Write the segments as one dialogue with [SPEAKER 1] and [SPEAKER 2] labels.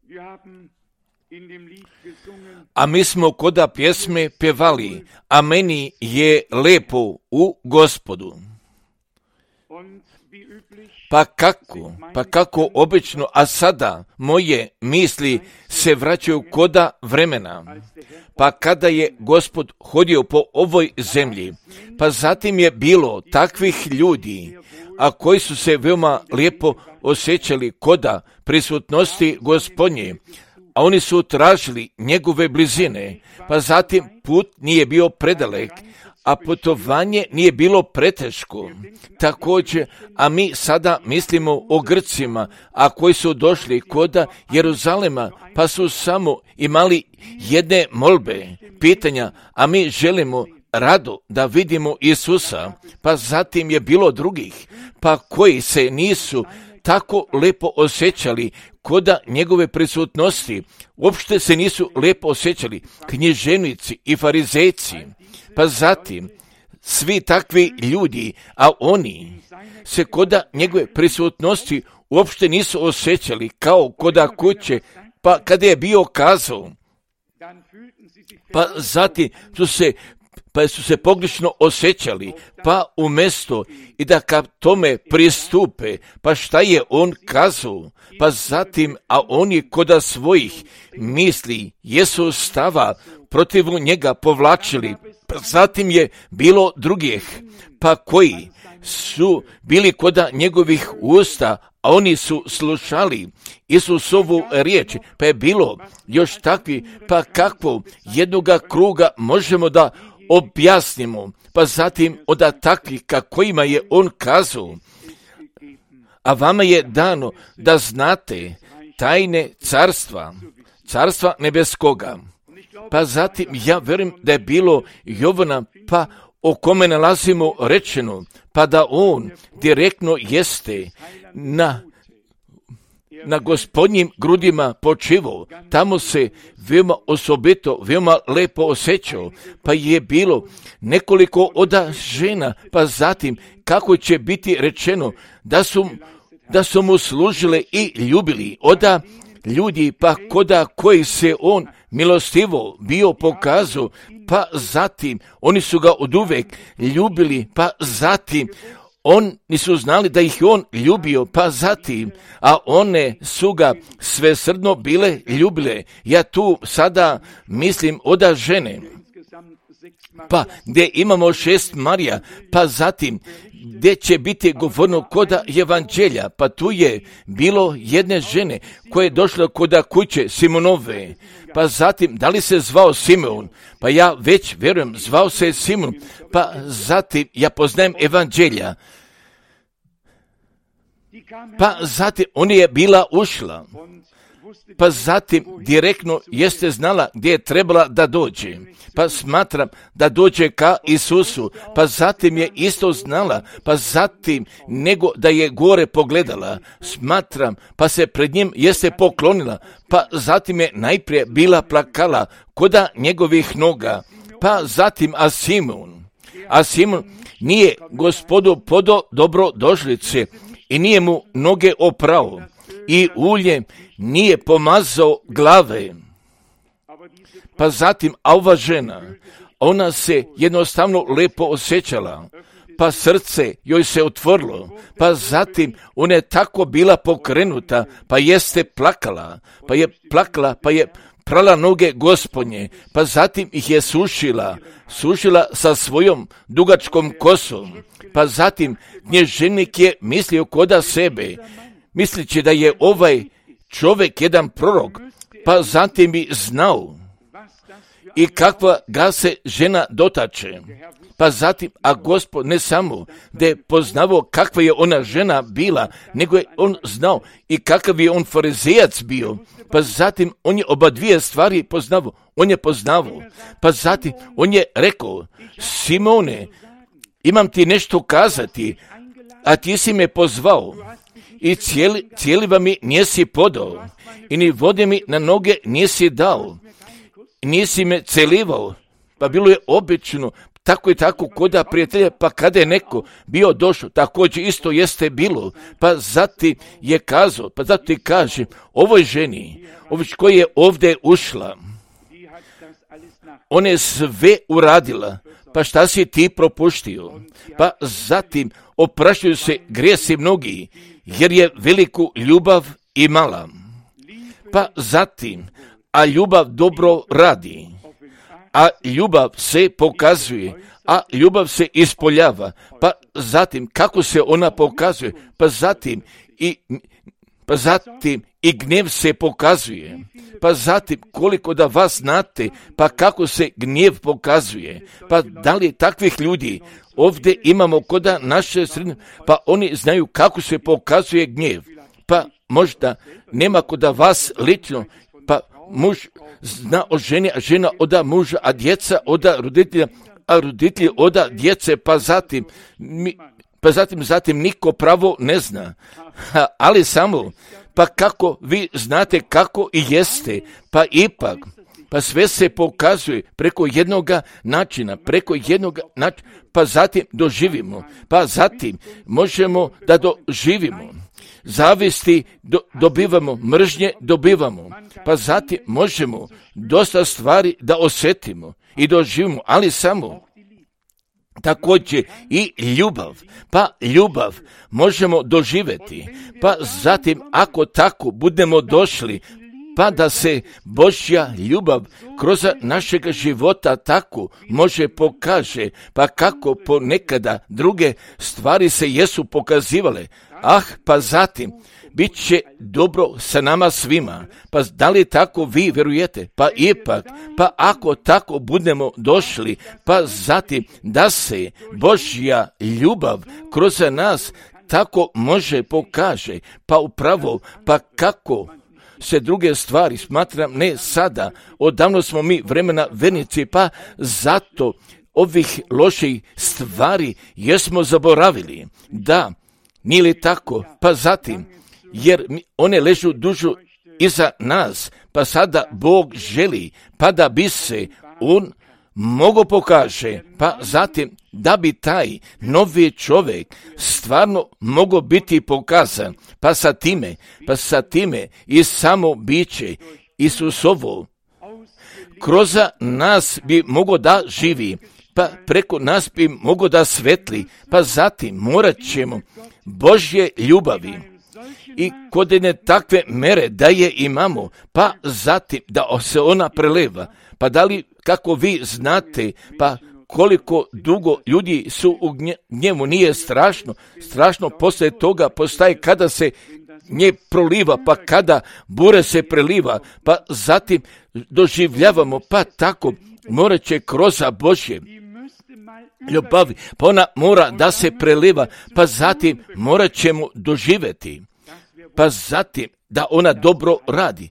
[SPEAKER 1] A mi smo koda pjesme pjevali, a meni je lepo u Gospodu. Pa kako obično, a sada moje misli se vraćaju koda vremena, pa kada je Gospod hodio po ovoj zemlji, pa zatim je bilo takvih ljudi, a koji su se veoma lijepo osjećali koda prisutnosti Gospodnje, a oni su tražili njegove blizine, pa zatim put nije bio predalek, a putovanje nije bilo preteško. Također, a mi sada mislimo o Grcima, a koji su došli koda Jeruzalema, pa su samo imali jedne molbe, pitanja, a mi želimo rado da vidimo Isusa, pa zatim je bilo drugih, pa koji se nisu tako lepo osjećali koda njegove prisutnosti, uopšte se nisu lepo osjećali književnici i farizejci, pa zatim svi takvi ljudi, a oni se koda njegove prisutnosti uopšte nisu osjećali kao koda kuće, pa kada je bio kazao, pa zatim su se pogrešno osjećali, pa umjesto i da ka tome pristupe, pa šta je on kazao, pa zatim, a oni koda svojih misli jesu stava protiv njega povlačili, pa zatim je bilo drugih, pa koji su bili koda njegovih usta, a oni su slušali Isusovu riječ, pa je bilo još takvi, pa kakvo jednoga kruga možemo da objasnimo, pa zatim od takvih kojima je on kazao, a vama je dano da znate tajne carstva nebeskoga. Pa zatim ja vjerujem da je bilo Jovana, pa o kome nalazimo rečeno, pa da on direktno jeste na Gospodnjim grudima počivao, tamo se veoma osobito, veoma lepo osjećao, pa je bilo nekoliko oda žena, pa zatim kako će biti rečeno da su mu služile i ljubili, oda ljudi, pa koda koji se on milostivo bio pokazao, pa zatim oni su ga oduvek ljubili, pa zatim oni su znali da ih on ljubio, pa zatim, a one su ga svesrdno bile ljubile. Ja tu sada mislim oda žene, pa gdje imamo 6 Marija, pa zatim gdje će biti govorno koda evanđelja, pa tu je bilo jedne žene koja je došla koda kuće Simonove, pa zatim da li se zvao Simeon, pa ja već vjerujem zvao se Simon, pa zatim ja poznajem evanđelja, pa zatim ona je bila ušla, pa zatim direktno jeste znala gdje je trebala da dođe, pa smatram da dođe ka Isusu, pa zatim je isto znala, pa zatim nego da je gore pogledala, smatram, pa se pred njim jeste poklonila, pa zatim je najprije bila plakala koda njegovih noga, pa zatim a Simon nije Gospodu podo dobrodošlice i nije mu noge oprao i uljem nije pomazao glave. Pa zatim, a ova žena, ona se jednostavno lepo osjećala, pa srce joj se otvorilo, pa zatim ona je tako bila pokrenuta, pa jeste plakala, pa je prala noge Gospodnje, pa zatim ih je sušila sa svojom dugačkom kosom, pa zatim knježevnik je mislio koda sebe, mislići da je ovaj čovjek jedan prorok, pa zatim bi znao i kakva ga se žena dotače. Pa zatim, a Gospod ne samo da je poznavao kakva je ona žena bila, nego je on znao i kakav je on farizejac bio. Pa zatim on je oba dvije stvari poznavao. Pa zatim on je rekao, Simone, imam ti nešto kazati, a ti si me pozvao i cijeliva mi nisi podao i ni vode mi na noge nisi dao, nisi me celivao, pa bilo je obično, tako i tako koda prijatelja, pa kada je neko bio došao, također isto jeste bilo, pa zatim je kazao, pa zato ti kaže, ovoj ženi, koja je ovdje ušla, ona je sve uradila, pa šta si ti propuštio? Pa zatim opraštaju se grijesi mnogi, jer je veliku ljubav imala. Pa zatim, a ljubav dobro radi, a ljubav se pokazuje, a ljubav se ispoljava. Pa zatim, kako se ona pokazuje? Pa zatim i gnjev se pokazuje. Pa zatim, koliko da vas znate, pa kako se gnjev pokazuje. Pa da li takvih ljudi ovdje imamo koda naše sredine, pa oni znaju kako se pokazuje gnjev. Pa možda nema koda vas lično, pa muž zna o ženi, a žena oda muža, a djeca oda roditelja, a roditelji oda djece, pa zatim niko pravo ne zna. Ali samo, pa kako vi znate kako i jeste, pa ipak, pa sve se pokazuje preko jednoga načina, pa zatim doživimo, pa zatim možemo da doživimo. Zavisti dobivamo, mržnje dobivamo, pa zatim možemo dosta stvari da osjetimo i doživimo, ali samo također i ljubav, pa ljubav možemo doživjeti, pa zatim ako tako budemo došli, pa da se Božja ljubav kroz našeg života tako može pokaže, pa kako ponekada druge stvari se jesu pokazivale, pa zatim bit će dobro sa nama svima. Pa da li tako vi vjerujete? Pa ipak, pa ako tako budemo došli, pa zatim da se Božja ljubav kroz nas tako može pokaže, pa upravo, pa kako se druge stvari smatram ne sada, odavno smo mi vremena vernici, pa zato ovih loših stvari jesmo zaboravili. Da, nije li tako? Pa zatim, jer one ležu dužu iza nas, pa sada Bog želi, pa da bi se on mogo pokaže, pa zatim da bi taj novi čovjek stvarno mogo biti pokazan, pa sa time i samo biće Isusovo kroz nas bi mogo da živi, pa preko nas bi mogo da svetli, pa zatim morat ćemo Božje ljubavi i kod jedne takve mere da je imamo, pa zatim da se ona preleva. Pa da li, kako vi znate, pa koliko dugo ljudi su u gnjevu, nije strašno poslije toga postaje kada se nje proliva, pa kada bure se preliva, pa zatim doživljavamo, pa tako morat će kroz Božje ljubavi, pa ona mora da se preliva, pa zatim morat ćemo doživjeti, pa zatim da ona dobro radi,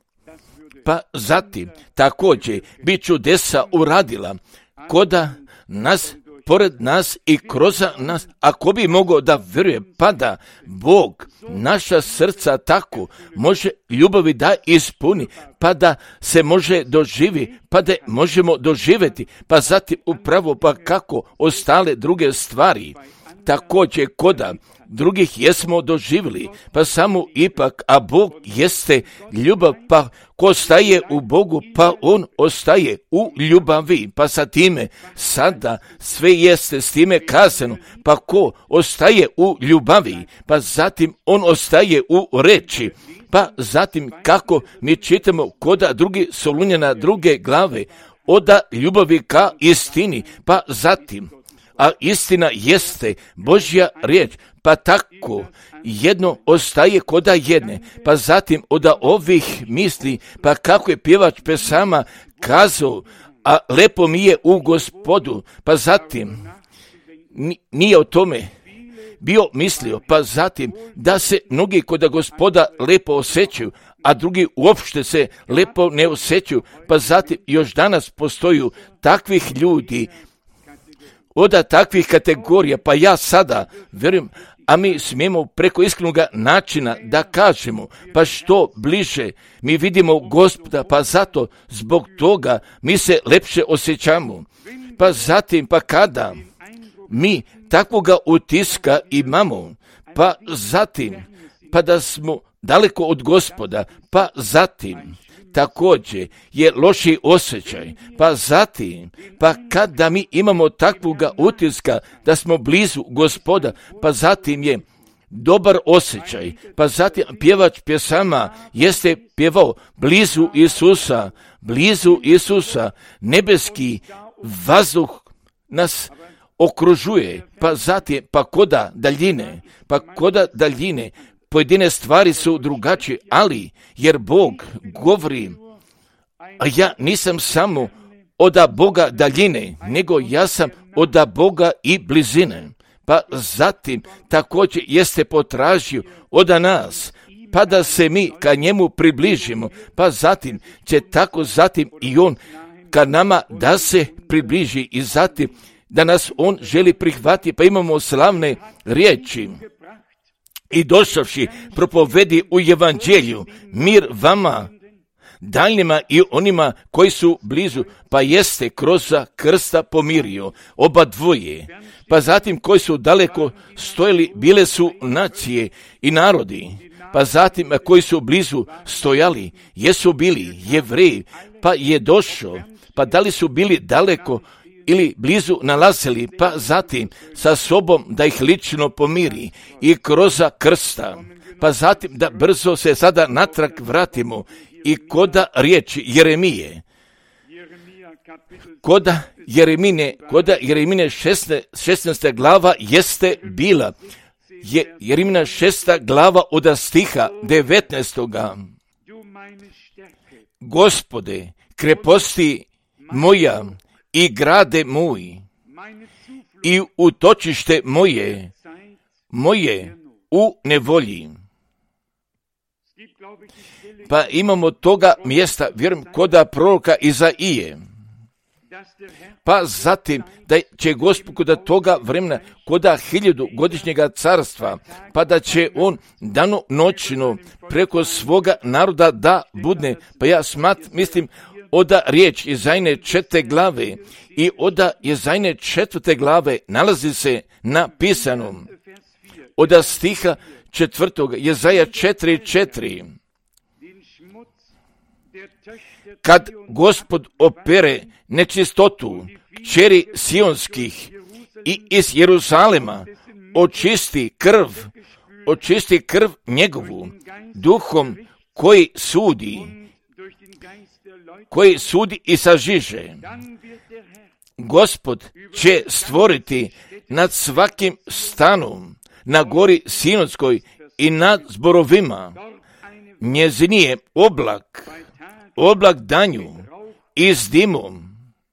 [SPEAKER 1] pa zatim također bi čudesa uradila koda nas, pored nas i kroz nas, ako bi mogao da vjeruje, pa da Bog naša srca tako može ljubavi da ispuni, pa da se može doživi, pa da možemo doživjeti, pa zatim upravo pa kako ostale druge stvari, također koda drugih jesmo doživjeli, pa samo ipak, a Bog jeste ljubav, pa ko staje u Bogu, pa on ostaje u ljubavi, pa sa time sada sve jeste s time kazano, pa ko ostaje u ljubavi, pa zatim on ostaje u reči, pa zatim kako mi čitamo koda drugi Solunjana druge glave, oda ljubavi ka istini, pa zatim, a istina jeste Božja riječ, pa tako jedno ostaje koda jedne, pa zatim od ovih misli, pa kako je pjevač pesama kazao, a lepo mi je u Gospodu, pa zatim nije o tome bio mislio, pa zatim da se mnogi koda Gospoda lepo osjećaju, a drugi uopšte se lepo ne osjećaju, pa zatim još danas postoju takvih ljudi, od takvih kategorija, pa ja sada vjerujem, a mi smijemo preko iskrenog načina da kažemo, pa što bliže mi vidimo Gospoda, pa zato zbog toga mi se lepše osjećamo. pa zatim, pa kada mi takvoga utiska imamo, pa zatim, pa da smo daleko od Gospoda, pa zatim, također je loši osjećaj, pa zatim, pa kada mi imamo takvoga utiska da smo blizu Gospoda, pa zatim je dobar osjećaj, pa zatim pjevač pjesama jeste pjevao blizu Isusa, nebeski vazduh nas okružuje, pa zatim, pa koda daljine, pojedine stvari su drugačije, ali jer Bog govori, a ja nisam samo od Boga daljine, nego ja sam od Boga i blizine. Pa zatim također jeste potražio od nas, pa da se mi ka njemu približimo, pa zatim će tako zatim i on ka nama da se približi i zatim da nas on želi prihvatiti, pa imamo slavne riječi. I došavši propovedi u evanđelju, mir vama, daljnjima i onima koji su blizu, pa jeste kroz krsta pomirio oba dvoje. Pa zatim koji su daleko stojali, bile su nacije i narodi. Pa zatim koji su blizu stojali, jesu bili Jevreji, pa je došao, pa da li su bili daleko ili blizu nalazili, pa zatim sa sobom da ih lično pomiri i kroz krsta. Pa zatim da brzo se sada natrag vratimo i koda riječi Jeremije. Koda Jeremine 16. glava jeste bila. Jeremina 6. glava od stiha 19. Gospode, kreposti moja i grade moj i utočište moje u nevolji. Pa imamo toga mjesta, vjerujem, koda proroka Izaije. Pa zatim da će Gospod koda toga vremena, koda 1000-godišnjega carstva, pa da će on dano noćno preko svoga naroda da budne. Pa ja mislim oda riječ Izajine 4. glave i oda Izajine 4. glave nalazi se napisano oda stiha 4. Jezaja 4:4. Kad Gospod opere nečistotu kćeri sionskih i iz Jeruzalema očisti krv njegovu duhom koji sudi i sažiže. Gospod će stvoriti nad svakim stanom na gori Sinotskoj i nad zborovima. Njezin je oblak danju i s dimom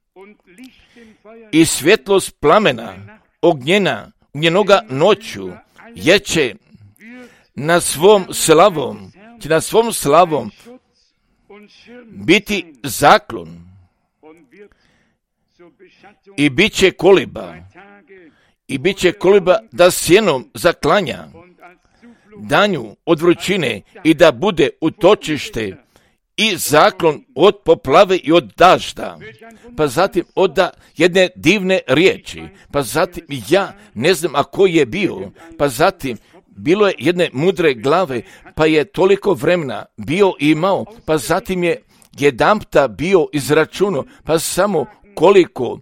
[SPEAKER 1] i svjetlost plamena ognjenoga noću, jer će na svom slavom biti zaklon i bit će koliba da sjenom zaklanja danju od vrućine i da bude utočište i zaklon od poplave i od dažda. Pa zatim od jedne divne riječi, pa zatim ja ne znam a koji je bio, pa zatim bilo je jedne mudre glave, pa je toliko vremena bio imao, pa zatim je jedanputa bio izračunao, pa samo koliko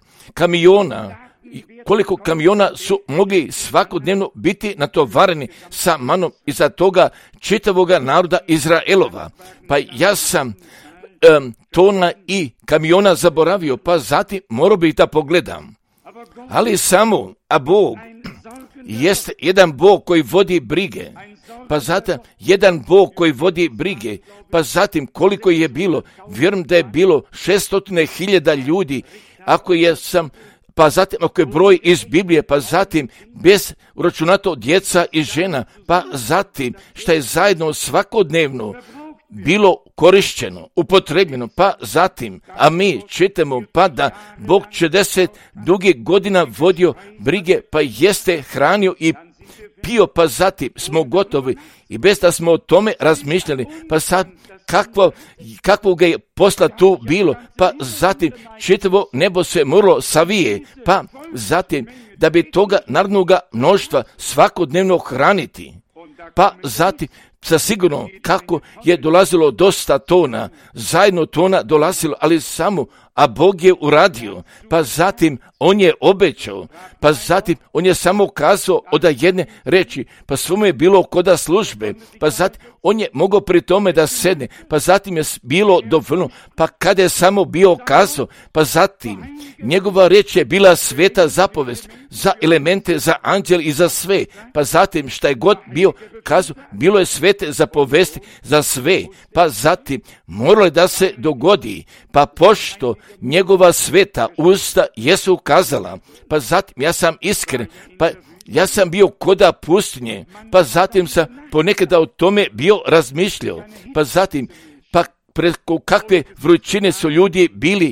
[SPEAKER 1] kamiona su mogli svakodnevno biti natovareni sa manom iza toga čitavoga naroda Izraelova. Pa ja sam tona i kamiona zaboravio, pa zatim morao bih da pogledam. Ali samo, a Bog jeste jedan Bog koji vodi brige, pa zatim jedan Bog koji vodi brige, pa zatim koliko je bilo, vjerujem da je bilo 600.000 ljudi, pa zatim ako je broj iz Biblije, pa zatim bez uračunato djeca i žena, pa zatim što je zajedno svakodnevno bilo korišćeno, upotrebljeno, pa zatim, a mi čitamo pa da Bog 40 dugih godina vodio brige, pa jeste hranio i pio, pa zatim smo gotovi i bez da smo o tome razmišljali, pa sad kakvo ga je posla tu bilo, pa zatim čitavo nebo se moralo savije, pa zatim da bi toga narodnoga mnoštva svakodnevno hraniti, pa zatim sa sigurno kako je dolazilo dosta tona, zajedno tona dolazilo, ali samo, a Bog je uradio, pa zatim on je obećao, pa zatim on je samo kazao od jedne reči, pa svome je bilo koda službe, pa zatim on je mogao pri tome da sedne, pa zatim je bilo dovoljno, pa kada je samo bio kazao, pa zatim njegova reč je bila sveta zapovest za elemente, za anđel i za sve, pa zatim šta je god bio kazao, bilo je svete zapovesti za sve, pa zatim moralo je da se dogodi, pa pošto njegova sveta usta jesu kazala, pa zatim ja sam iskren, pa ja sam bio koda pustinje, pa zatim sam ponekada o tome bio razmišljao, pa zatim, pa preko kakve vrućine su ljudi bili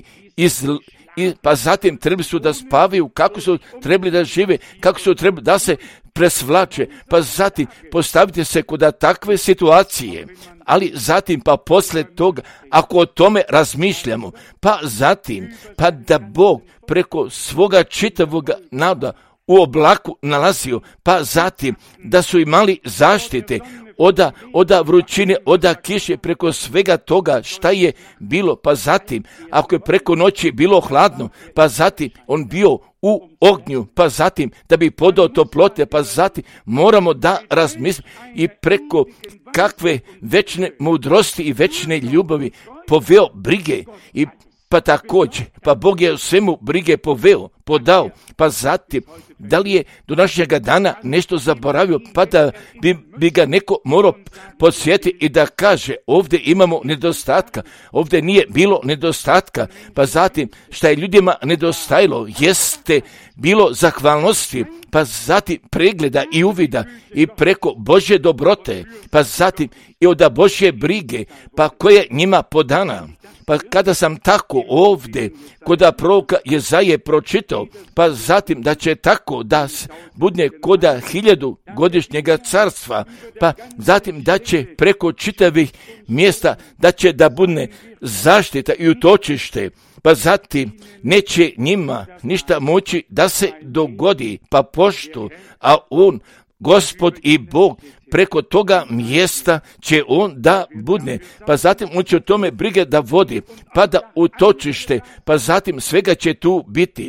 [SPEAKER 1] pa zatim trebali su da spavaju, kako su trebali da žive, kako su trebali da se presvlače, pa zatim postavite se kod takve situacije, ali zatim pa posle toga, ako o tome razmišljamo, pa zatim, pa da Bog preko svoga čitavog naroda u oblaku nalazio, pa zatim da su imali zaštite oda vrućine, oda kiše, preko svega toga šta je bilo, pa zatim ako je preko noći bilo hladno, pa zatim on bio u ognju, pa zatim da bi podao toplote, pa zatim moramo da razmislimo i preko kakve večne mudrosti i večne ljubavi poveo brige i pa također, pa Bog je svemu brige podao, pa zatim, da li je do našega dana nešto zaboravio, pa da bi ga neko morao podsjetiti i da kaže, ovdje imamo nedostatka, ovdje nije bilo nedostatka, pa zatim, šta je ljudima nedostajalo, jeste bilo zahvalnosti, pa zatim pregleda i uvida i preko Božje dobrote, pa zatim i od Božje brige, pa koja je njima podana. Pa kada sam tako ovdje koda proroka Jezaje pročitao, pa zatim da će tako da budne koda 1000 godišnjega carstva, pa zatim da će preko čitavih mjesta da će da budne zaštita i utočište, pa zatim neće njima ništa moći da se dogodi, pa pošto, a on, Gospod i Bog, preko toga mjesta će on da budne, pa zatim on će o tome brige da vodi, pa da utočište, pa zatim svega će tu biti.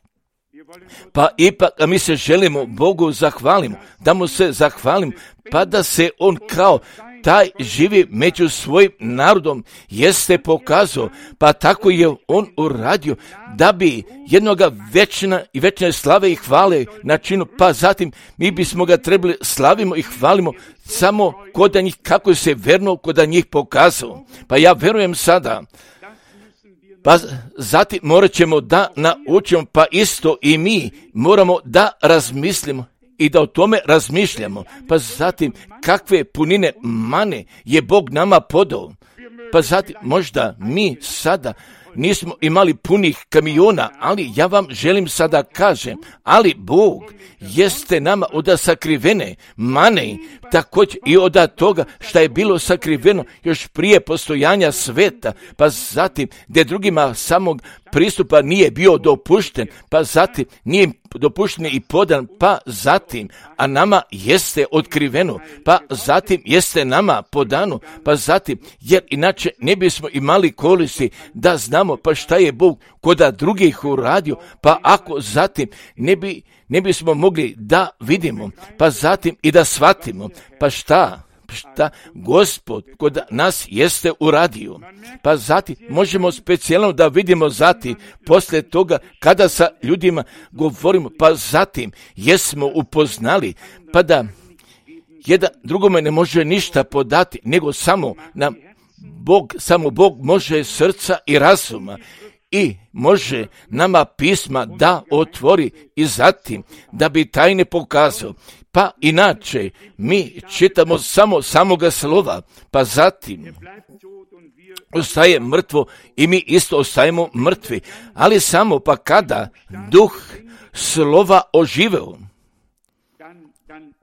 [SPEAKER 1] Pa ipak mi se želimo Bogu zahvalimo, da mu se zahvalimo, pa da se on kao taj živi među svojim narodom jeste pokazao, pa tako je on uradio da bi jednoga večne slave i hvale načinu, pa zatim mi bismo ga trebali slavimo i hvalimo samo kod njih, kako se verno kod njih pokazao. Pa ja verujem sada, pa zatim morat ćemo da naučimo, pa isto i mi moramo da razmislimo i da o tome razmišljamo, pa zatim kakve punine mane je Bog nama podao, pa zatim možda mi sada nismo imali punih kamiona, ali ja vam želim sada kažem, ali Bog jeste nama od sakrivene mane, također i od toga što je bilo sakriveno još prije postojanja sveta, pa zatim gdje drugima samog pristupa nije bio dopušten, pa zatim nije dopušten i podan, pa zatim, a nama jeste otkriveno, pa zatim jeste nama podano, pa zatim, jer inače ne bismo imali koristi da znamo pa šta je Bog koda drugih uradio, pa ako zatim ne bismo mogli da vidimo, pa zatim i da shvatimo, pa šta Gospod kod nas jeste uradio. Pa zatim možemo specijalno da vidimo zatim poslije toga kada sa ljudima govorimo, pa zatim jesmo upoznali, pa da jedan drugome ne može ništa podati, nego samo Bog može srca i razuma i može nama pisma da otvori i zatim da bi tajne pokazao. Pa inače mi čitamo samo samoga slova, pa zatim ostaje mrtvo i mi isto ostajemo mrtvi, ali samo pa kada duh slova oživeo,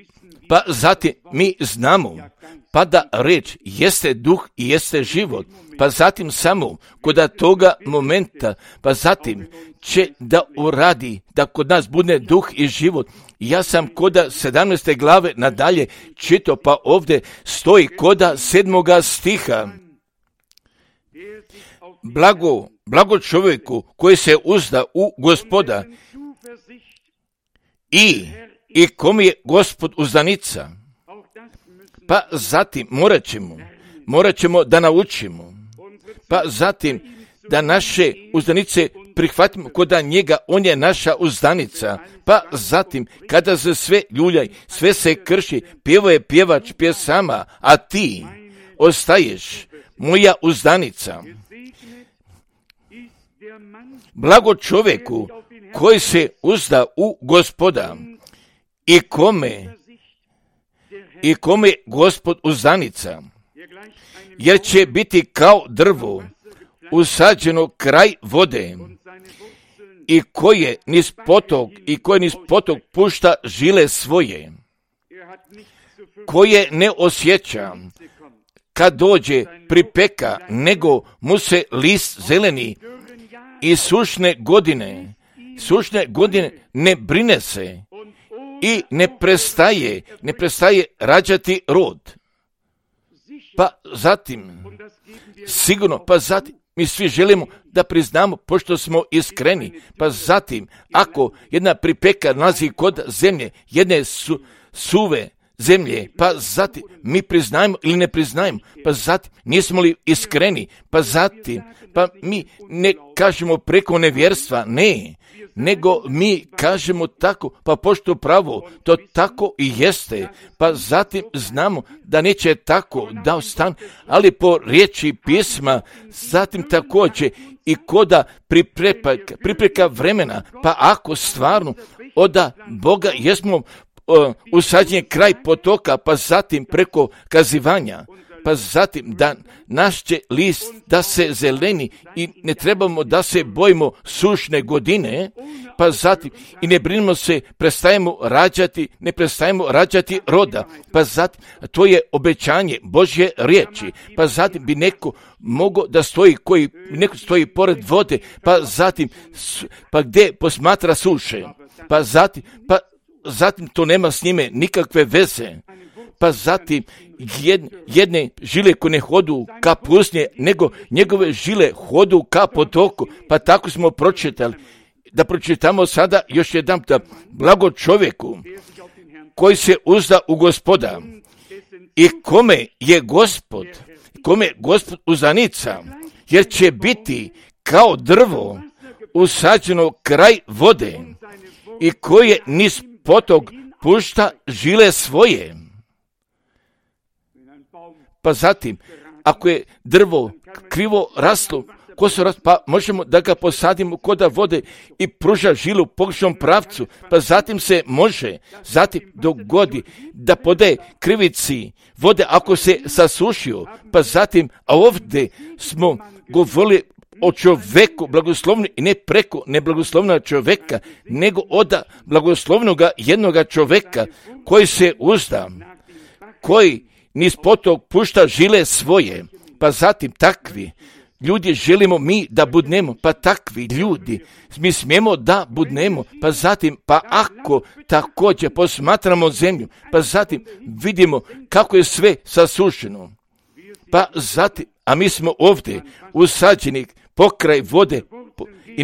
[SPEAKER 1] Pa zatim mi znamo, pa da reč jeste duh i jeste život, pa zatim samo kod toga momenta, pa zatim će da uradi, da kod nas bude duh i život. Ja sam koda 17. glave nadalje čitao, pa ovdje stoji koda 7. stiha. Blago čovjeku koji se uzda u Gospoda i kom je Gospod uzdanica. Pa zatim morat ćemo da naučimo. Pa zatim da naše uzdanice prihvatimo koda njega, on je naša uzdanica. Pa zatim kada se sve ljuljaj, sve se krši, pjeva je pjevač pjesama, a ti ostaješ moja uzdanica. Blago čovjeku koji se uzda u Gospoda i kome Gospod uzdanica, jer će biti kao drvo usađeno kraj vode i koje niz potok pušta žile svoje, koje ne osjeća kad dođe pripeka, nego mu se list zeleni i sušne godine ne brine se i ne prestaje rađati rod. Pa zatim, sigurno, pa zatim, mi svi želimo da priznamo, pošto smo iskreni, pa zatim, ako jedna pripeka nalazi kod zemlje, jedne suve zemlje, pa zatim mi priznajemo ili ne priznajemo, pa zatim nismo li iskreni, pa zatim, pa mi ne kažemo preko nevjerstva, ne, nego mi kažemo tako, pa pošto pravo, to tako i jeste, pa zatim znamo da neće tako da ostane, ali po riječi pisma, zatim također i koda pripreka vremena, pa ako stvarno oda Boga jesmo usađen kraj potoka, pa zatim preko kazivanja, pa zatim da naš će list da se zeleni i ne trebamo da se bojimo sušne godine, pa zatim i ne brinemo se, ne prestajemo rađati roda, pa zatim to je obećanje Božje riječi, pa zatim bi neko mogao da stoji, neko stoji pored vode, pa zatim, pa gdje posmatra suše, pa zatim to nema s njime nikakve veze, pa zatim jedne žile koje ne hodu ka pustinje, nego njegove žile hodu ka potoku, pa tako smo pročitali. Da pročitamo sada još jedan da blago čovjeku koji se uzda u Gospoda i kome je Gospod uzdanica, jer će biti kao drvo usađeno kraj vode i koje niz potok pušta žile svoje. Pa zatim, ako je drvo krivo raslo, pa možemo da ga posadimo koda vode i pruža žilu u pogrešnom pravcu, pa zatim se može, zatim dogodi da podaje krivici vode ako se sasušio, pa zatim, a ovdje smo govorili o čovjeku blagoslovni i ne preko neblagoslovnog čovjeka, nego od blagoslovnoga jednoga čovjeka koji se uzda, koji niz potok pušta žile svoje, pa zatim takvi ljudi želimo mi da budnemo, pa takvi ljudi mi smijemo da budnemo, pa zatim, pa ako također posmatramo zemlju, pa zatim vidimo kako je sve sasušeno, pa zatim, a mi smo ovdje usađeni pokraj vode i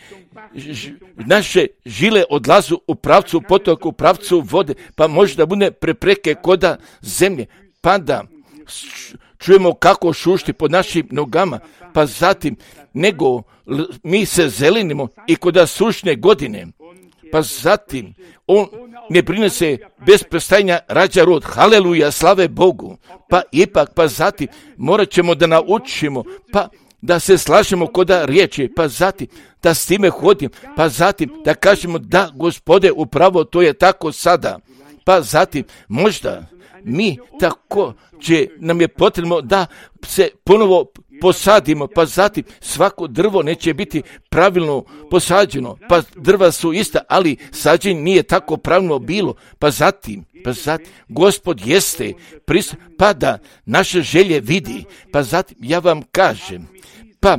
[SPEAKER 1] naše žile odlazu u pravcu potoka, u pravcu vode, pa može da bude prepreke koda zemlje, pa da čujemo kako šušti pod našim nogama, pa zatim nego mi se zelenimo i koda sušne godine, pa zatim on ne brine se bez prestajanja rađa rod, haleluja, slave Bogu, pa ipak, pa zatim morat ćemo da naučimo, pa da se slažemo koda riječi, pa zatim da s time hodim, pa zatim da kažemo da Gospode upravo to je tako sada, pa zatim možda mi tako će nam je potrebno da se ponovo posadimo, pa zatim svako drvo neće biti pravilno posađeno, pa drva su ista, ali sađenje nije tako pravilno bilo, pa zatim Gospod jeste pa da naše želje vidi, pa zatim ja vam kažem, pa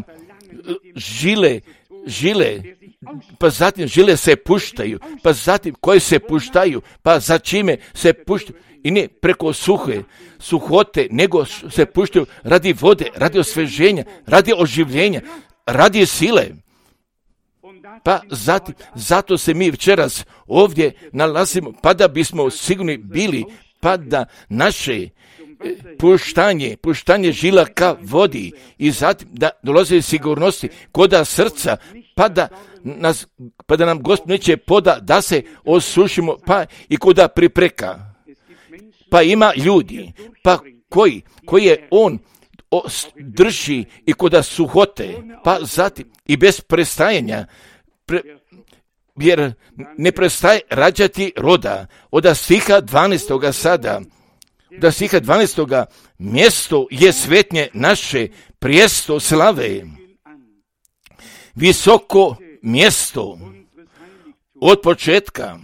[SPEAKER 1] žile, pa zatim žile se puštaju, pa zatim koje se puštaju, pa za čime se puštaju, i ne preko suhote, nego se puštaju radi vode, radi osveženja, radi oživljenja, radi sile. Pa zatim, zato se mi večeras ovdje nalazimo, pa da bismo sigurni bili, pa da naše puštanje žila ka vodi i zatim da dolaze sigurnosti koda srca, pa da nam Gospod neće poda da se osušimo, pa i koda pripreka. Pa ima ljudi, pa koji je on drži i koda suhote, pa zatim i bez prestajanja, jer ne prestaje rađati roda. Od stiha 12. sada, da stiha 12. mjesto je svetnje naše, prijesto slave, visoko mjesto od početka.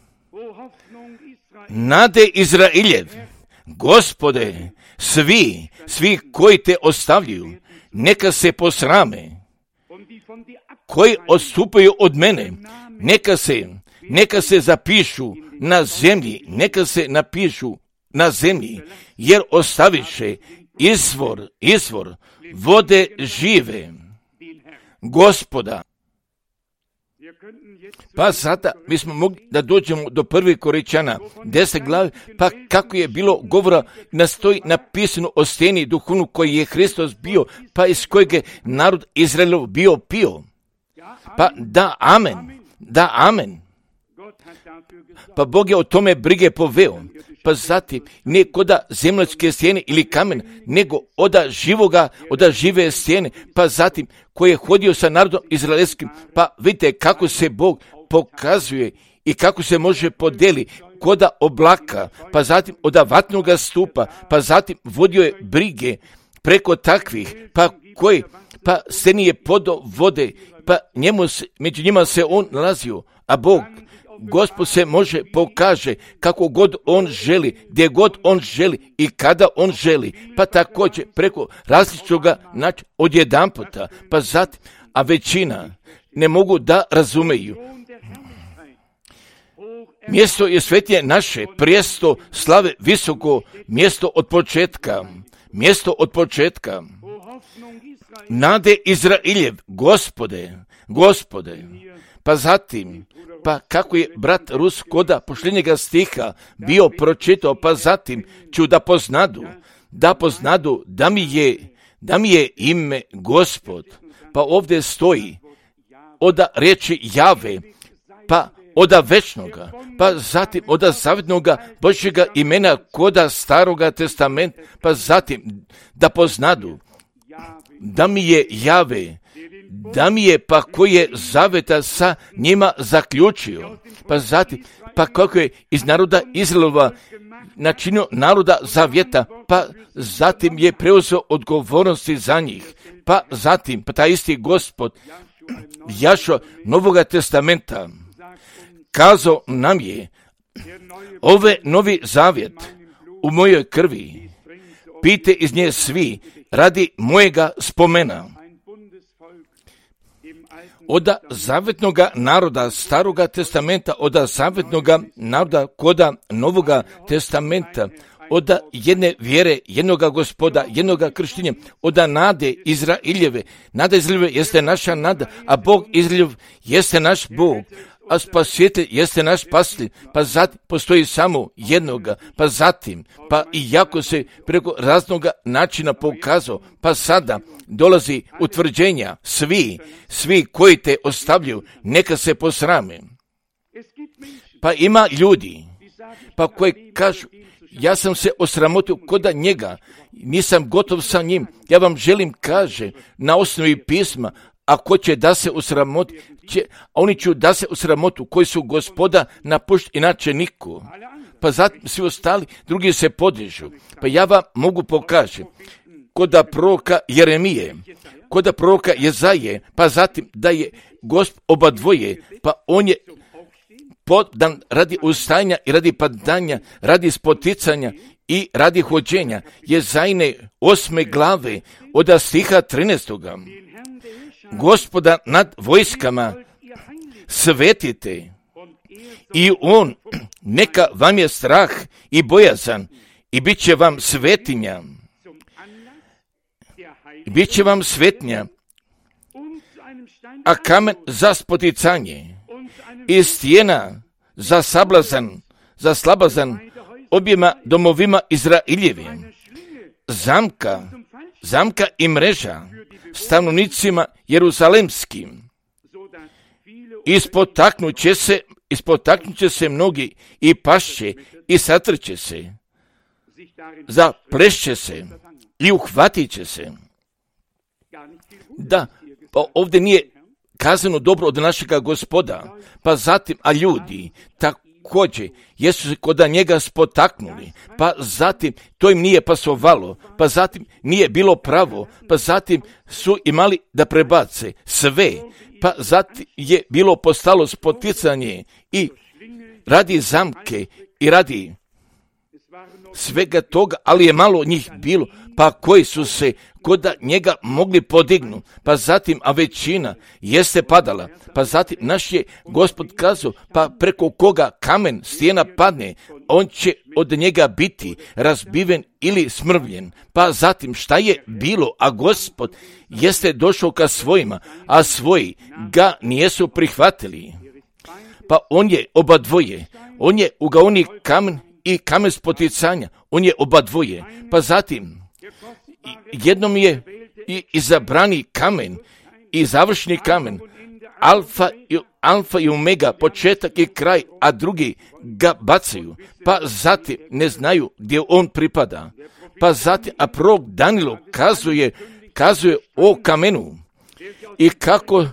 [SPEAKER 1] Nade Izraeljev, Gospode, svi koji te ostavljaju, neka se posrame, koji odstupaju od mene, neka se zapišu na zemlji, neka se napišu na zemlji, jer ostaviše izvor vode žive, Gospoda. Pa sada mi smo mogli da dođemo do 1. Korinćana 10 glavi, pa kako je bilo govora, nastoji napisano o steni duhovnu koji je Hristos bio, pa iz kojeg je narod Izraelov bio pio. Pa da, amen. Pa Bog je o tome brige poveo. Pa zatim, ne koda zemljotske stijene ili kamen, nego oda žive stijene, pa zatim, koji je hodio sa narodom izraelskim, pa vidite kako se Bog pokazuje i kako se može podeli koda oblaka, pa zatim oda vatnoga stupa, pa zatim vodio je brige preko takvih, pa se nije podo vode, pa među njima se on nalazio, a Gospod se može pokaže kako god on želi, gdje god on želi i kada on želi, pa također preko različitoga načina odjedanputa, pa zatim, a većina ne mogu da razumeju. Mjesto je svetnje naše, prijesto slave visoko, mjesto od početka. Nade Izraeljev, Gospode, pa zatim, pa kako je brat Rus koda pošljenjega stiha bio pročitao, pa zatim ću da poznadu da mi je ime Gospod. Pa ovdje stoji oda riječi Jave, pa oda večnoga, pa zatim oda zavjetnoga Božjega imena koda Staroga testamenta, pa zatim da poznadu da mi je Jave, da mi je pa koji je zaveta sa njima zaključio, pa zatim, pa kako je iz naroda Izraelova načinio naroda zavjeta, pa zatim je preuzeo odgovornosti za njih, pa zatim, pa taj isti Gospod Jašo Novoga testamenta kazao nam je, ove novi zavjet u mojoj krvi, pijte iz nje svi radi mojega spomena. Oda zavjetnoga naroda Staroga testamenta, oda zavjetnoga naroda koda Novoga testamenta, oda jedne vjere, jednoga Gospoda, jednoga krštenja, oda nade Izraeljeve. Nada Izraeljeve jeste naša nada, a Bog Izraeljev jeste naš Bog, a spasitelj jeste naš spasitelj, pa zatim postoji samo jednoga, pa zatim, pa i jako se preko raznoga načina pokazao, pa sada dolazi utvrđenja, svi koji te ostavljaju, neka se posrame. Pa ima ljudi, pa koji kažu, ja sam se osramotio koda njega, nisam gotov sa njim, ja vam želim kaže, na osnovi pisma, ako će da se osramoti, oni će da se osramotu koji su Gospoda napušti, inače niko. Pa zatim svi ostali, drugi se podižu. Pa ja vam mogu pokažem, koda proroka Jeremije, koda proroka Jezaje, pa zatim da je Gospod oba dvoje, pa on je podan radi ustajanja i radi padanja, radi spoticanja i radi hođenja. Jezajne 8. glave od stiha 13. Gospoda nad vojskama svetite i on neka vam je strah i bojazan i bit će vam svetinja. Bit će vam svetnja, a kamen za spoticanje i stijena za sablazan, za slabazan objema domovima Izraeljevim. Zamka i mreža stanovnicima Jeruzalemskim. Ispotaknut će se mnogi i pašće i satrće se, zaplešće se i uhvatit će se. Da, pa ovdje nije kazano dobro od našega Gospoda, pa zatim, a ljudi također jesu se kod njega spotaknuli, pa zatim to im nije pasovalo, pa zatim nije bilo pravo, pa zatim su imali da prebace sve, pa zatim je bilo postalo spoticanje i radi zamke i radi svega toga, ali je malo njih bilo, pa koji su se kod njega mogli podignu, pa zatim, a većina jeste padala, pa zatim naš je Gospod kazao, pa preko koga kamen stijena padne, on će od njega biti razbiven ili smrvljen. Pa zatim šta je bilo, a Gospod jeste došao ka svojima, a svoji ga nijesu prihvatili. Pa on je oba dvoje, on je ugaoni kamen i kamen spoticanja, on je oba dvoje. Pa zatim, jednom je i izabrani kamen i završni kamen, alfa i omega, početak i kraj, a drugi ga bacaju, pa zatim ne znaju gdje on pripada. Pa zatim, a prorok Danilo kazuje o kamenu i kako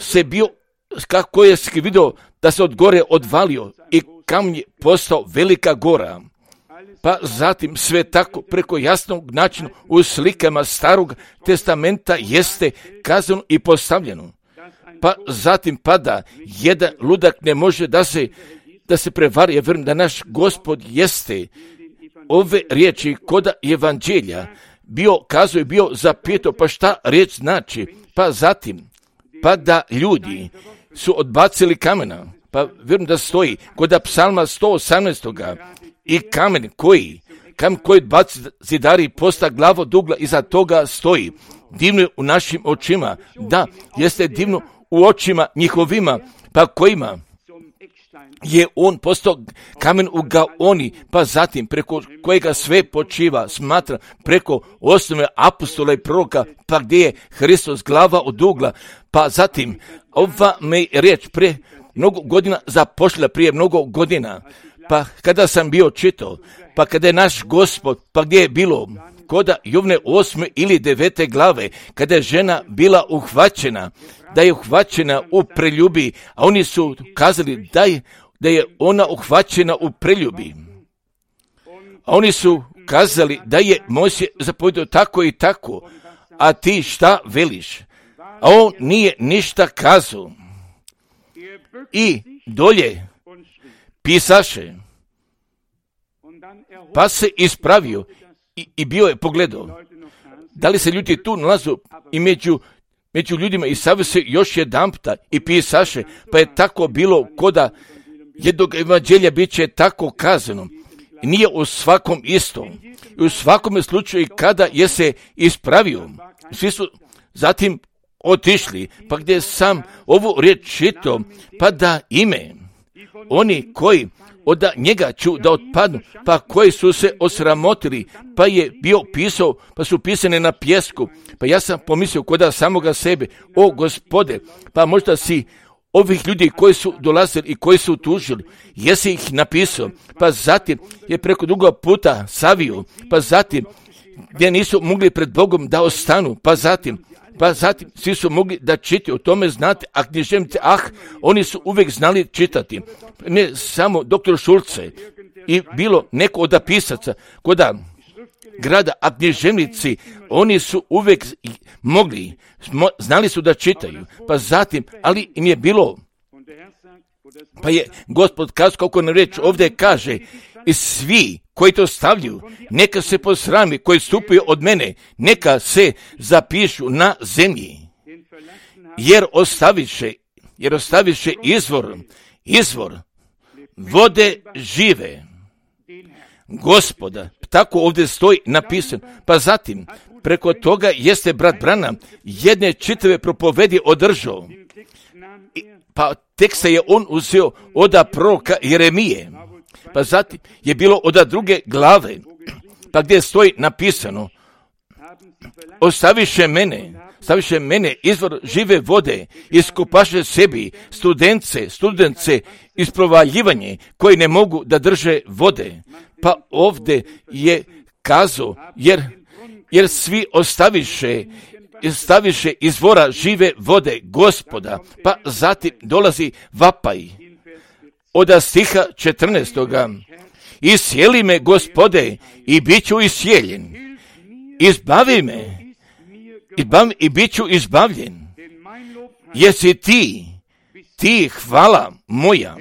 [SPEAKER 1] je vidio da se od gore odvalio i kamen je postao velika gora. Pa zatim sve tako preko jasnog načina u slikama Starog testamenta jeste kazano i postavljeno. Pa zatim pada jedan ludak ne može da se prevari. Ja vjerujem da naš Gospod jeste ove riječi koda evanđelja bio zapitao, pa šta riječ znači? Pa zatim, pa da ljudi su odbacili kamena, pa vjerujem da stoji koda psalma 118. I kamen koji baci zidari posta glavo dugla, iza toga stoji. Divno je u našim očima, da, jeste divno u očima njihovima, pa kojima je on postao kamen u gaoni, pa zatim preko kojega sve počiva, smatra preko osnove apostola i proroka, pa gdje je Hristos glava od ugla, pa zatim ova me riječ prije mnogo godina zapošljala, prije mnogo godina, pa kada sam bio čitao, pa kada je naš Gospod, pa gdje je bilo koda Jovne 8. ili 9. glave, kada je žena bila uhvaćena, da je uhvaćena u preljubi, a oni su kazali da je ona uhvaćena u preljubi. A oni su kazali da je Mojsije zapovjedio tako i tako, a ti šta veliš? A on nije ništa kazao. I dolje pisaše, pa se ispravio i bio je pogledao. Da li se ljudi tu nalazu i među ljudima i savio se još jedanputa i pisaše, pa je tako bilo koda jednog evanđelja bit će tako kazano. Nije u svakom isto. I u svakom slučaju kada je se ispravio, svi su zatim otišli, pa gdje sam ovu riječ čitao, pa da ime oni koji od njega ću da otpadnu, pa koji su se osramotili, pa je bio pisao, pa su pisane na pjesku, pa ja sam pomislio kod samoga sebe, o Gospode, pa možda si ovih ljudi koji su dolazili i koji su tužili, jesi ih napisao, pa zatim je preko drugog puta savio, pa zatim gdje nisu mogli pred Bogom da ostanu, pa zatim svi su mogli da čitaju, o tome znate, a književnici, oni su uvijek znali čitati. Ne samo doktor Šulce i bilo neko od pisaca, koda grada, a književnici, oni su uvijek mogli, znali su da čitaju, pa zatim, ali im je bilo, pa je Gospod kazao, kako nam reč ovdje kaže, i svi koji to stavljaju, neka se posrami, koji stupaju od mene, neka se zapišu na zemlji, jer ostaviše izvor vode žive Gospoda, tako ovdje stoji napisano. Pa zatim, preko toga jeste brat Branham jedne čitave propovedi održao. Pa teksta je on uzeo od proroka Jeremije. Pa zatim je bilo od druge glave, pa gdje stoji napisano, ostaviše mene izvor žive vode, iskopaše sebi studence isprovaljivanje koji ne mogu da drže vode. Pa ovdje je kazao, jer svi ostaviše izvora žive vode Gospoda, pa zatim dolazi vapaj. Od stiha 14. Isjeli me, Gospode, i bit ću isjeljen. Izbavi me i bit ću izbavljen. Jesi ti hvala moja.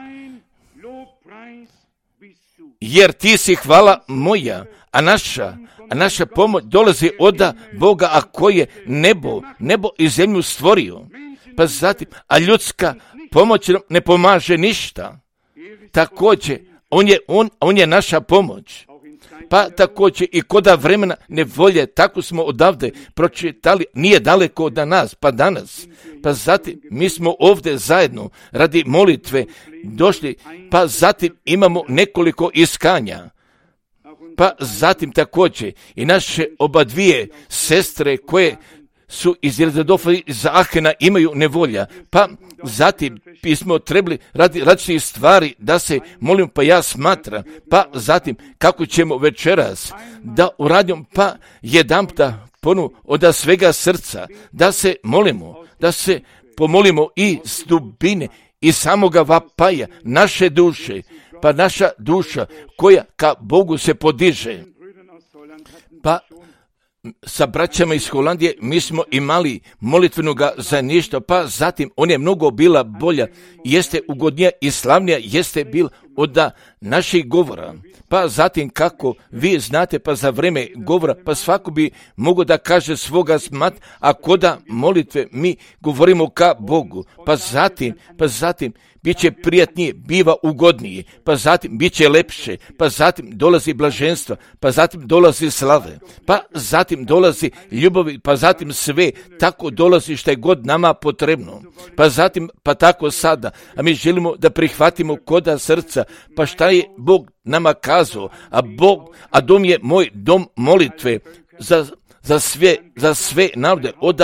[SPEAKER 1] Jer ti si hvala moja, a naša pomoć dolazi od Boga, a koji je nebo i zemlju stvorio. Pa zatim, a ljudska pomoć nam ne pomaže ništa. Također, on je naša pomoć. Pa također i koda vremena nevolje, tako smo odavde pročitali, nije daleko od nas, pa danas. Pa zatim, mi smo ovdje zajedno radi molitve došli, pa zatim imamo nekoliko iskanja. Pa zatim također i naše oba dvije sestre koje su iz Jelzadofa i iz Ahena imaju nevolja. Pa zatim bismo trebali radi različitih stvari da se molimo, pa ja smatram, pa zatim kako ćemo večeras da uradimo, pa jedanputa od svega srca da se molimo, da se pomolimo i s dubine i samoga vapaja naše duše, pa naša duša koja ka Bogu se podiže. Pa sa braćama iz Holandije mi smo imali molitvenoga zajedništva, pa zatim on je mnogo bila bolja, jeste ugodnija i slavnija, jeste bil od naših govora. Pa zatim kako vi znate, pa za vreme govora, pa svako bi mogao da kaže svoga smat, a koda molitve mi govorimo ka Bogu. Pa zatim bit će prijatnije, biva ugodnije, pa zatim bit će lepše, pa zatim dolazi blaženstva, pa zatim dolazi slave, pa zatim dolazi ljubavi, pa zatim sve, tako dolazi što je god nama potrebno. Pa zatim, pa tako sada, a mi želimo da prihvatimo koda srca, pa šta je Bog nama kazao, a dom je moj dom molitve za sve narode, od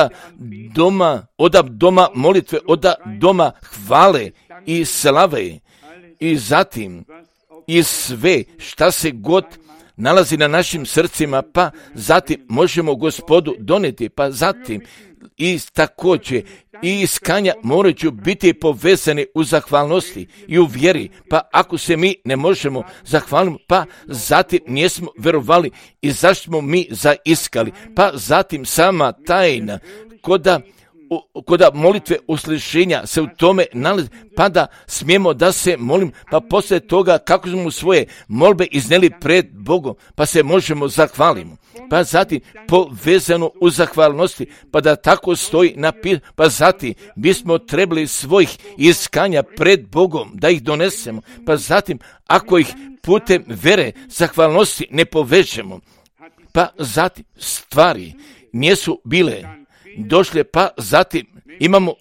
[SPEAKER 1] doma molitve, od doma hvale i slave, i zatim i sve šta se god nalazi na našim srcima, pa zatim možemo Gospodu doneti, pa zatim i također i iskanja moraju biti povezani u zahvalnosti i u vjeri, pa ako se mi ne možemo zahvaliti, pa zatim nismo verovali i zašto smo mi zaiskali, pa zatim sama tajna koda molitve uslišenja se u tome nalazi, pa da smijemo da se molim, pa poslije toga kako smo svoje molbe izneli pred Bogom, pa se možemo zahvalimo. Pa zatim povezano u zahvalnosti, pa da tako stoji pa zatim bismo trebali svojih iskanja pred Bogom da ih donesemo, pa zatim ako ih putem vere zahvalnosti ne povežemo, pa zatim stvari nisu bile došle, pa zatim imamo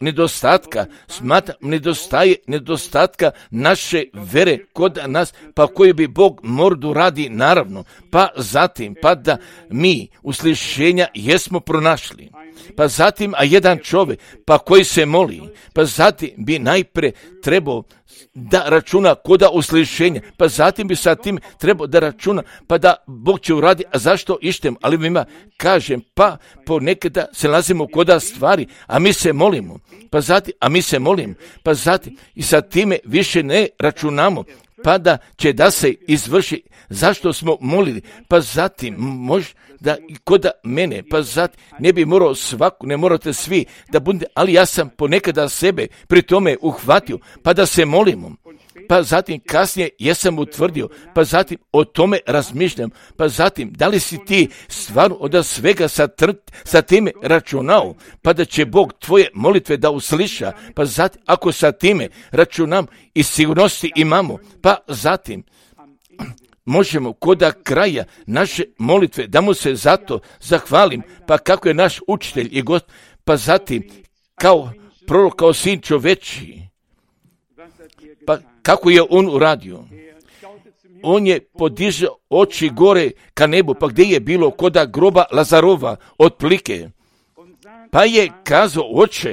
[SPEAKER 1] nedostatka naše vere kod nas, pa koji bi Bog mordu radi naravno, pa zatim, pa da mi uslišenja jesmo pronašli, pa zatim, a jedan čovjek, pa koji se moli, pa zatim bi najpre trebao da računa koda uslišenja, pa zatim bi sa tim trebao da računa, pa da Bog će uradi, a zašto ištem, ali ima kažem, pa ponekada se nalazimo koda stvari, a mi se molimo, pa zatim i sa time više ne računamo, pa da će da se izvrši zašto smo molili, pa zatim možda i kod mene, pa zatim ne bi morao svaku, ne morate svi da budete, ali ja sam ponekada sebe pri tome uhvatio, pa da se molimo. Pa zatim kasnije jesam utvrdio, pa zatim o tome razmišljam, pa zatim da li si ti stvarno od svega sa time računao, pa da će Bog tvoje molitve da usliša, pa zatim ako sa time računam i sigurnosti imamo, pa zatim možemo koda kraja naše molitve da mu se zato zahvalim, pa kako je naš učitelj i gost, pa zatim kao prorok, kao sin čovečiji, pa kako je on uradio? On je podižao oči gore ka nebu, pa gdje je bilo koda groba Lazarova otplike. Pa je kazao,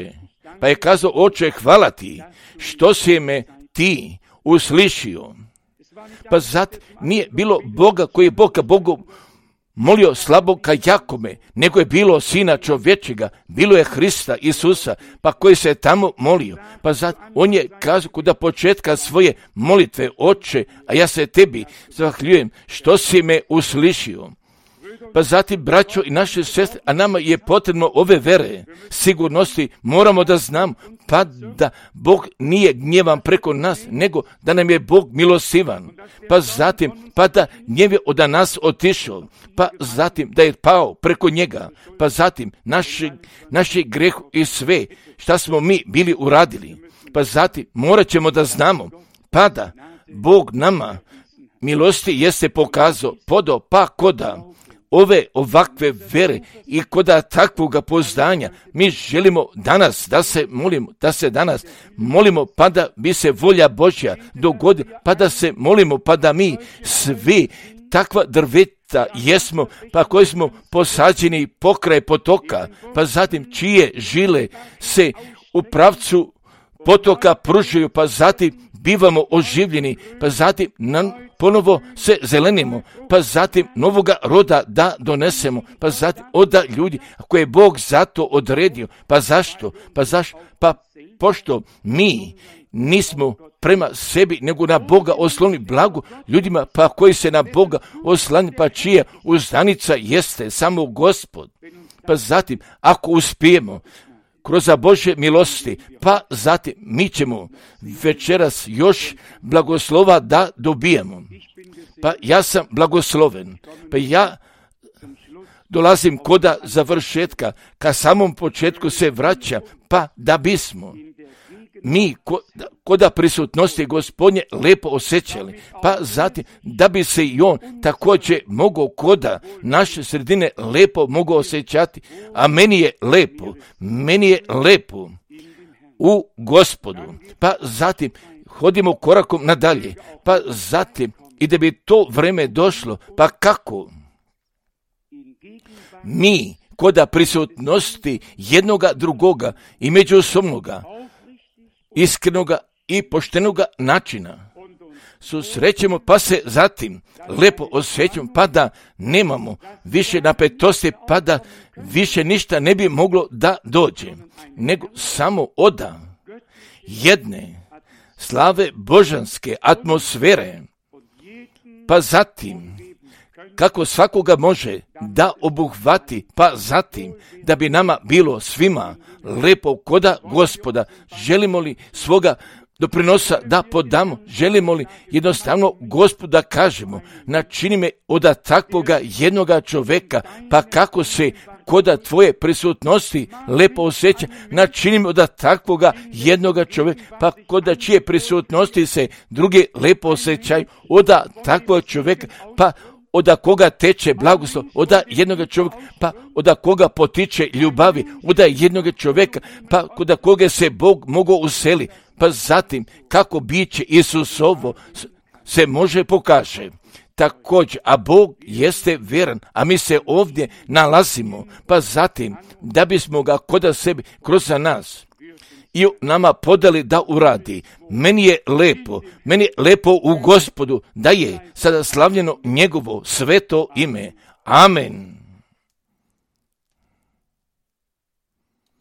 [SPEAKER 1] oče, hvala ti, što si me ti uslišio. Pa zato nije bilo Boga koji je Bog ka Bogu molio slabog ka jakome, nego je bilo sina čovječega, bilo je Hrista Isusa, pa koji se tamo molio. Pa zato on je kazao kod početka svoje molitve, oče, a ja se tebi zahvaljujem što si me uslišio. Pa zatim, braćo i naše sestre, a nama je potrebno ove vere, sigurnosti, moramo da znam, pa da Bog nije gnjevan preko nas, nego da nam je Bog milostivan. Pa zatim, pa da gnjev je od nas otišao, pa zatim da je pao preko njega, pa zatim naši greh i sve šta smo mi bili uradili. Pa zatim morat ćemo da znamo, pa da Bog nama milosti jeste pokazao, pa koda ove ovakve vere i koda takvoga poznanja mi želimo danas da se danas molimo, pa da bi se volja Božja dogodila, pa da se molimo, pa da mi svi takva drveta jesmo, pa koji smo posađeni pokraj potoka, pa zatim čije žile se u pravcu potoka pružaju, pa zatim bivamo oživljeni, pa zatim ponovo se zelenimo, pa zatim novoga roda da donesemo, pa zatim oda ljudi koje je Bog zato odredio. Pa zašto? Pa pošto mi nismo prema sebi, nego na Boga osloni blagu ljudima, pa koji se na Boga oslani, pa čija uzdanica jeste samo Gospod. Pa zatim, ako uspijemo kroz Božje milosti, pa zatim mi ćemo večeras još blagoslova da dobijemo. Pa ja sam blagosloven, pa ja dolazim koda završetka, ka samom početku se vraća, pa da bismo mi koda prisutnosti Gospodnje lepo osjećali, pa zatim da bi se i on također mogao koda naše sredine lepo mogao osjećati, a meni je lepo u Gospodu. Pa zatim hodimo korakom nadalje, pa zatim i da bi to vreme došlo, pa kako mi koda prisutnosti jednoga drugoga i međusobnoga iskrenoga i poštenoga načina susrećemo, pa se zatim lepo osjećamo, pa da nemamo više napetosti, pa da više ništa ne bi moglo da dođe, nego samo oda jedne slave božanske atmosfere, pa zatim kako svakoga može da obuhvati, pa zatim da bi nama bilo svima lepo koda Gospoda. Želimo li svoga doprinosa da podamo, želimo li jednostavno Gospoda kažemo, načini me od takvoga jednoga čoveka, pa kako se koda tvoje prisutnosti lepo osjeća, načini me od takvoga jednoga čoveka, pa koda čije prisutnosti se druge lepo osjećaju, od takvog čoveka, pa od koga teče blagoslov, od jednoga čovjeka, pa od koga potiče ljubavi, od jednoga čovjeka, pa kod koga se Bog mogao useli, pa zatim kako biće Isusovo se može pokaže. Također, a Bog jeste vjeran, a mi se ovdje nalazimo, pa zatim da bismo ga kod sebe kroz nas i nama podali da uradi. Meni je lepo u Gospodu, da je sada slavljeno njegovo sveto ime. Amen.